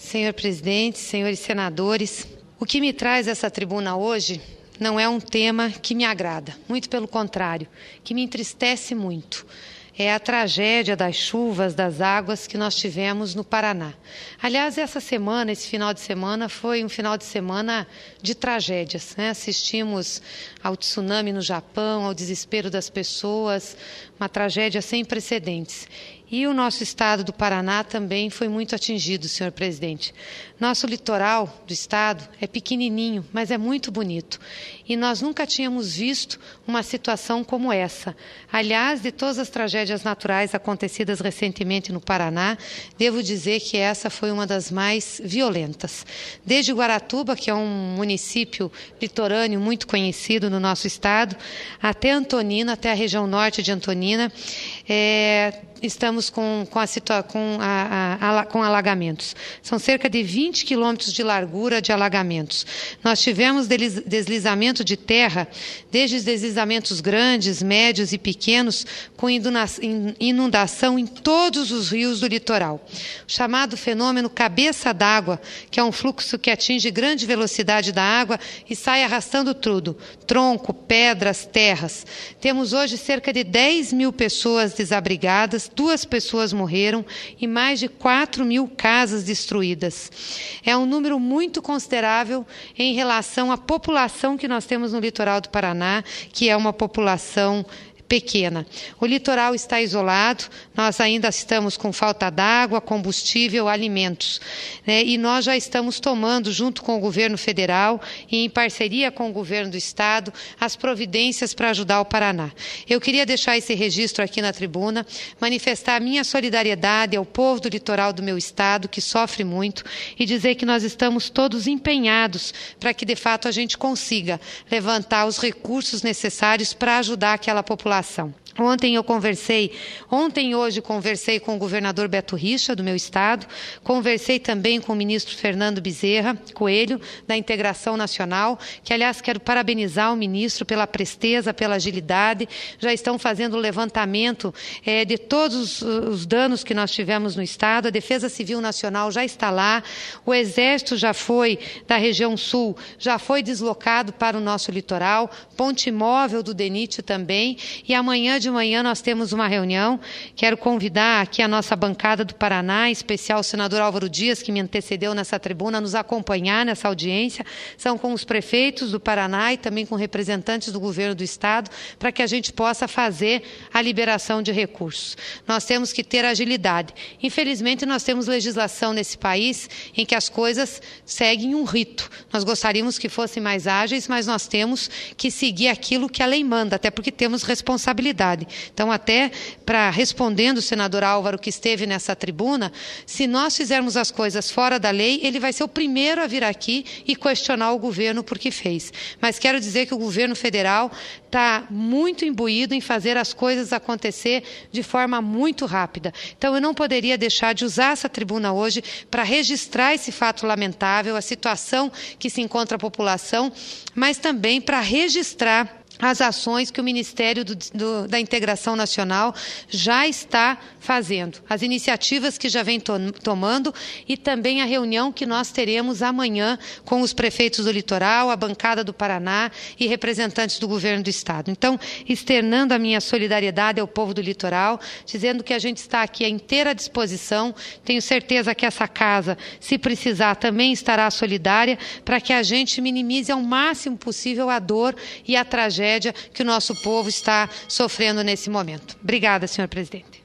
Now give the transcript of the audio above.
Senhor presidente, senhores senadores, o que me traz essa tribuna hoje não é um tema que me agrada, muito pelo contrário, que me entristece muito. É a tragédia das chuvas, das águas que nós tivemos no Paraná. Aliás, essa semana, esse final de semana, foi um final de semana de tragédias, né? Assistimos ao tsunami no Japão, ao desespero das pessoas, uma tragédia sem precedentes. E o nosso estado do Paraná também foi muito atingido, senhor presidente. Nosso litoral do estado é pequenininho, mas é muito bonito. E nós nunca tínhamos visto uma situação como essa. Aliás, de todas as tragédias naturais acontecidas recentemente no Paraná, devo dizer que essa foi uma das mais violentas. Desde Guaratuba, que é um município litorâneo muito conhecido no nosso estado, até Antonina, até a região norte de Antonina, estamos com alagamentos. São cerca de 20 quilômetros de largura de alagamentos. Nós tivemos deslizamento de terra, desde os deslizamentos grandes, médios e pequenos, com inundação em todos os rios do litoral. O chamado fenômeno cabeça d'água, que é um fluxo que atinge grande velocidade da água e sai arrastando tudo, tronco, pedras, terras. Temos hoje cerca de 10 mil pessoas desabrigadas, 2 pessoas morreram e mais de 4 mil casas destruídas. É um número muito considerável em relação à população que nós temos no litoral do Paraná, que é uma população pequena. O litoral está isolado, nós ainda estamos com falta d'água, combustível, alimentos, né? E nós já estamos tomando, junto com o governo federal e em parceria com o governo do estado, as providências para ajudar o Paraná. Eu queria deixar esse registro aqui na tribuna, manifestar a minha solidariedade ao povo do litoral do meu estado, que sofre muito, e dizer que nós estamos todos empenhados para que, de fato, a gente consiga levantar os recursos necessários para ajudar aquela população. Ontem e hoje conversei com o governador Beto Richa, do meu estado, conversei também com o ministro Fernando Bezerra Coelho, da Integração Nacional, que, aliás, quero parabenizar o ministro pela presteza, pela agilidade, já estão fazendo o levantamento de todos os danos que nós tivemos no estado, a Defesa Civil Nacional já está lá, o Exército já foi, da região sul, já foi deslocado para o nosso litoral, ponte móvel do DENIT também, e amanhã de manhã nós temos uma reunião. Quero convidar aqui a nossa bancada do Paraná, em especial o senador Álvaro Dias, que me antecedeu nessa tribuna, a nos acompanhar nessa audiência. São com os prefeitos do Paraná e também com representantes do governo do estado, para que a gente possa fazer a liberação de recursos. Nós temos que ter agilidade. Infelizmente, nós temos legislação nesse país em que as coisas seguem um rito. Nós gostaríamos que fossem mais ágeis, mas nós temos que seguir aquilo que a lei manda, até porque temos responsabilidade. Então, até respondendo o senador Álvaro, que esteve nessa tribuna, se nós fizermos as coisas fora da lei, ele vai ser o primeiro a vir aqui e questionar o governo por que fez. Mas quero dizer que o governo federal está muito imbuído em fazer as coisas acontecer de forma muito rápida. Então, eu não poderia deixar de usar essa tribuna hoje para registrar esse fato lamentável, a situação que se encontra a população, mas também para registrar as ações que o Ministério da Integração Nacional já está fazendo, as iniciativas que já vem tomando e também a reunião que nós teremos amanhã com os prefeitos do litoral, a bancada do Paraná e representantes do governo do estado. Então, externando a minha solidariedade ao povo do litoral, dizendo que a gente está aqui à inteira disposição, tenho certeza que essa casa, se precisar, também estará solidária para que a gente minimize ao máximo possível a dor e a tragédia que o nosso povo está sofrendo nesse momento. Obrigada, senhor presidente.